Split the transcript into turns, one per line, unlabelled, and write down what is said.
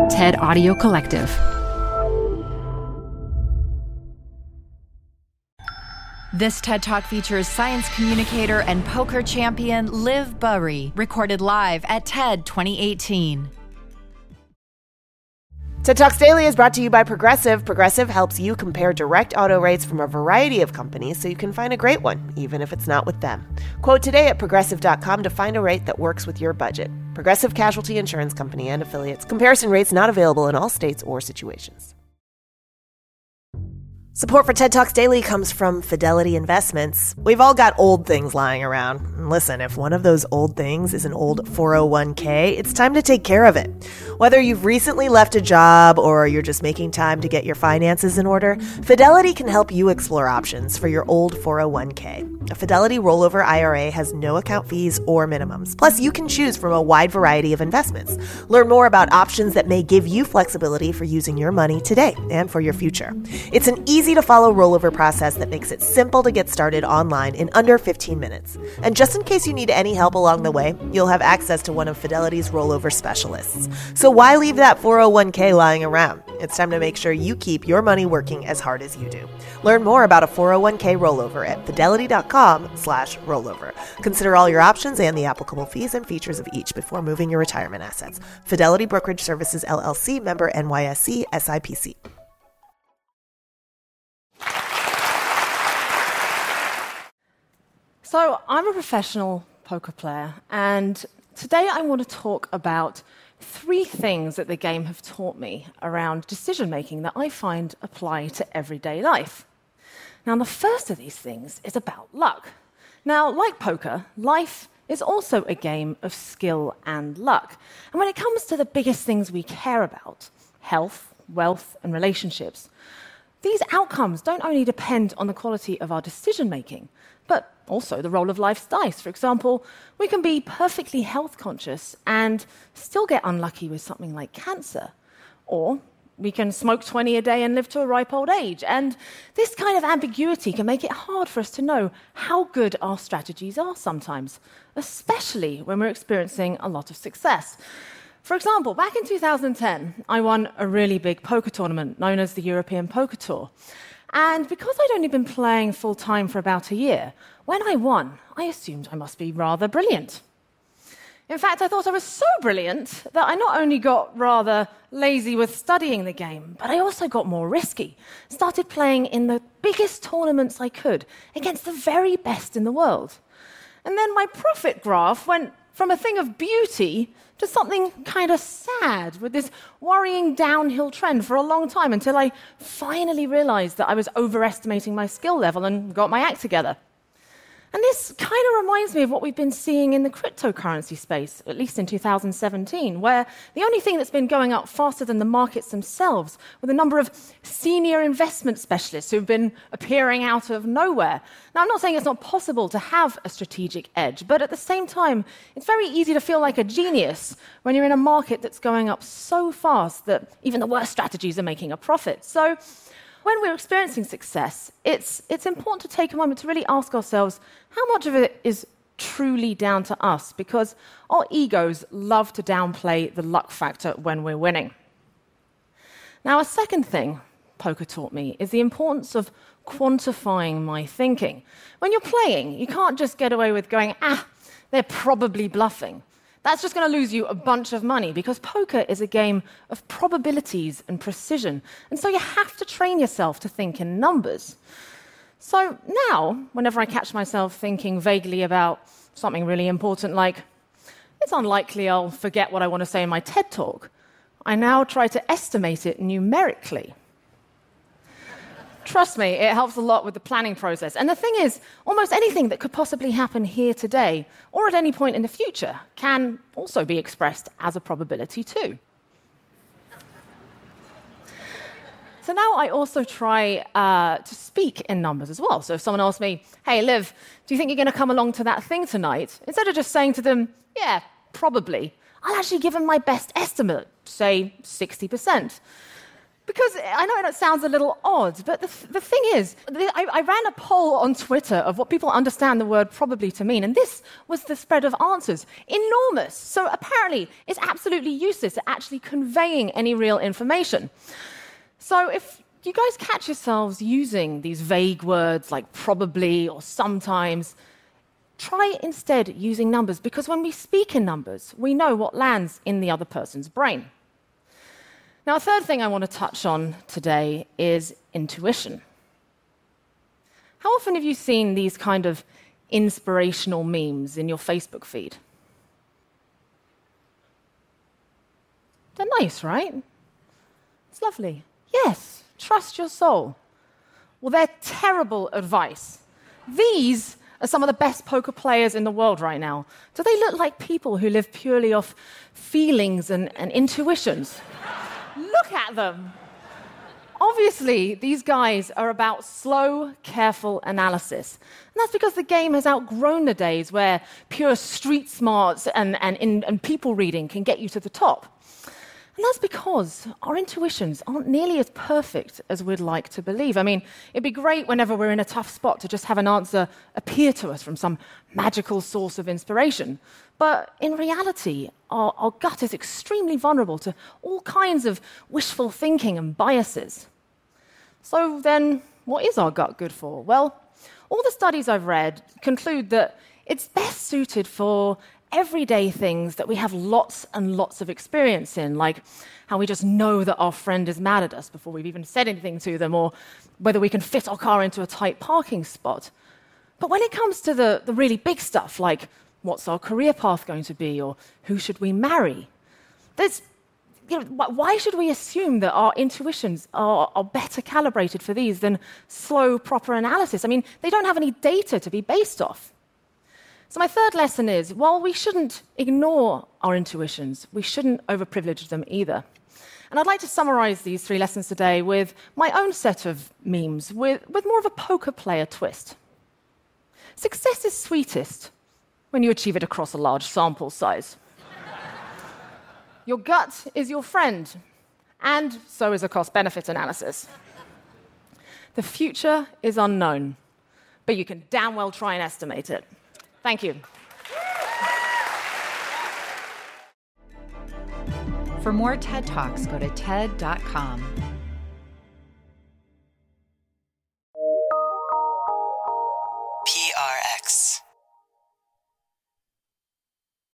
TED Audio Collective.
This TED Talk features science communicator and poker champion Liv Burry, recorded live at TED 2018.
TED Talks Daily is brought to you by Progressive. Progressive helps you compare direct auto rates from a variety of companies so you can find a great one, even if it's not with them. Quote today at Progressive.com to find a rate that works with your budget. Progressive Casualty Insurance Company and Affiliates. Comparison rates not available in all states or situations. Support for TED Talks Daily comes from Fidelity Investments. We've all got old things lying around. And listen, if one of those old things is an old 401k, it's time to take care of it. Whether you've recently left a job or you're just making time to get your finances in order, Fidelity can help you explore options for your old 401k. A Fidelity rollover IRA has no account fees or minimums. Plus, you can choose from a wide variety of investments. Learn more about options that may give you flexibility for using your money today and for your future. It's an easy-to-follow rollover process that makes it simple to get started online in under 15 minutes. And just in case you need any help along the way, you'll have access to one of Fidelity's rollover specialists. So why leave that 401k lying around? It's time to make sure you keep your money working as hard as you do. Learn more about a 401k rollover at fidelity.com/rollover. Consider all your options and the applicable fees and features of each before moving your retirement assets. Fidelity Brokerage Services, LLC, member NYSE, SIPC.
So I'm a professional poker player, and today I want to talk about 3 things that the game have taught me around decision-making that I find apply to everyday life. Now, the first of these things is about luck. Now, like poker, life is also a game of skill and luck. And when it comes to the biggest things we care about, health, wealth, and relationships, these outcomes don't only depend on the quality of our decision-making, but also the roll of life's dice. For example, we can be perfectly health conscious and still get unlucky with something like cancer. Or we can smoke 20 a day and live to a ripe old age. And this kind of ambiguity can make it hard for us to know how good our strategies are sometimes, especially when we're experiencing a lot of success. For example, back in 2010, I won a really big poker tournament known as the European Poker Tour. And because I'd only been playing full-time for about a year, when I won, I assumed I must be rather brilliant. In fact, I thought I was so brilliant that I not only got rather lazy with studying the game, but I also got more risky. Started playing in the biggest tournaments I could against the very best in the world. And then my profit graph went from a thing of beauty to something kind of sad, with this worrying downhill trend for a long time until I finally realized that I was overestimating my skill level and got my act together. And this kind of reminds me of what we've been seeing in the cryptocurrency space, at least in 2017, where the only thing that's been going up faster than the markets themselves were the number of senior investment specialists who've been appearing out of nowhere. Now, I'm not saying it's not possible to have a strategic edge, but at the same time, it's very easy to feel like a genius when you're in a market that's going up so fast that even the worst strategies are making a profit. So when we're experiencing success, it's important to take a moment to really ask ourselves how much of it is truly down to us, because our egos love to downplay the luck factor when we're winning. Now, a second thing poker taught me is the importance of quantifying my thinking. When you're playing, you can't just get away with going, they're probably bluffing. That's just going to lose you a bunch of money, because poker is a game of probabilities and precision. And so you have to train yourself to think in numbers. So now, whenever I catch myself thinking vaguely about something really important, like, it's unlikely I'll forget what I want to say in my TED Talk, I now try to estimate it numerically. Trust me, it helps a lot with the planning process. And the thing is, almost anything that could possibly happen here today or at any point in the future can also be expressed as a probability too. So now I also try to speak in numbers as well. So if someone asks me, hey, Liv, do you think you're going to come along to that thing tonight? Instead of just saying to them, yeah, probably, I'll actually give them my best estimate, say 60%. Because I know it sounds a little odd, but the thing is, I ran a poll on Twitter of what people understand the word probably to mean, and this was the spread of answers. Enormous. So apparently, it's absolutely useless at actually conveying any real information. So if you guys catch yourselves using these vague words like probably or sometimes, try instead using numbers, because when we speak in numbers, we know what lands in the other person's brain. Now, a third thing I want to touch on today is intuition. How often have you seen these kind of inspirational memes in your Facebook feed? They're nice, right? It's lovely. Yes, trust your soul. Well, they're terrible advice. These are some of the best poker players in the world right now. Do they look like people who live purely off feelings and intuitions? Look at them. Obviously, these guys are about slow, careful analysis. And that's because the game has outgrown the days where pure street smarts and people reading can get you to the top. And that's because our intuitions aren't nearly as perfect as we'd like to believe. I mean, it'd be great whenever we're in a tough spot to just have an answer appear to us from some magical source of inspiration. But in reality, our gut is extremely vulnerable to all kinds of wishful thinking and biases. So then, what is our gut good for? Well, all the studies I've read conclude that it's best suited for everyday things that we have lots and lots of experience in, like how we just know that our friend is mad at us before we've even said anything to them, or whether we can fit our car into a tight parking spot. But when it comes to the really big stuff, like what's our career path going to be, or who should we marry, why should we assume that our intuitions are better calibrated for these than slow, proper analysis? I mean, they don't have any data to be based off. So my third lesson is, while we shouldn't ignore our intuitions, we shouldn't overprivilege them either. And I'd like to summarize these 3 lessons today with my own set of memes, with more of a poker player twist. Success is sweetest when you achieve it across a large sample size. Your gut is your friend, and so is a cost-benefit analysis. The future is unknown, but you can damn well try and estimate it. Thank you.
For more TED Talks, go to TED.com.